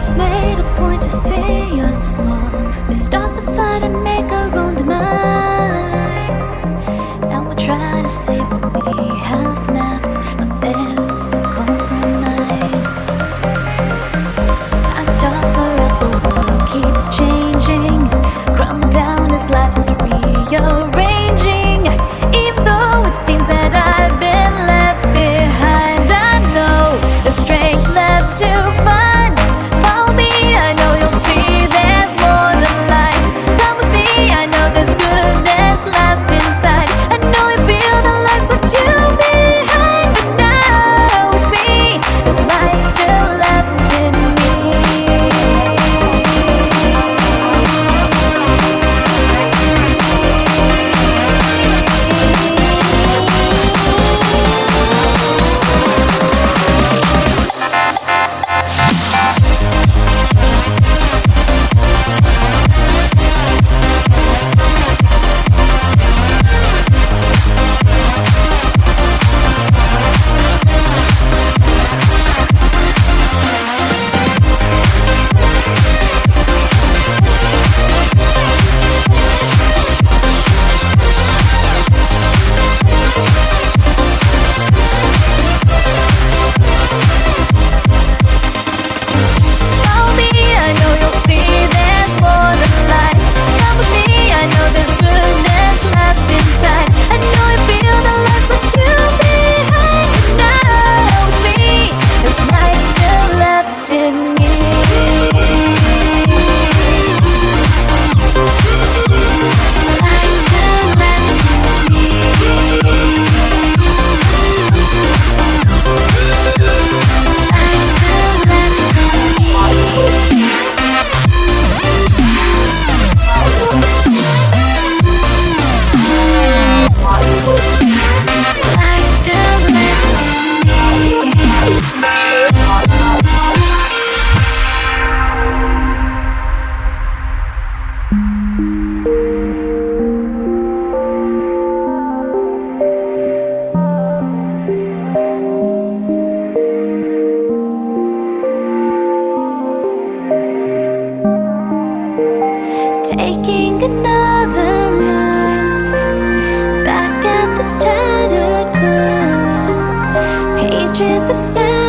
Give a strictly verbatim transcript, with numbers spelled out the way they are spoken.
Life's made a point to see us fall. We start the fight and make our own demise, and we'll try to save what we have left, but there's no compromise. Time's tougher as the world keeps changing, crumbling down as life is rearranging. Even though it seems that I've been left behind, I know there's strength left to find. Follow me, I know you'll see there's more than life. Come with me, I know there's goodness left inside. I know you feel the life left you behind, but now we see there's life still left in me. Taking another look back at this tattered book, pages of sky.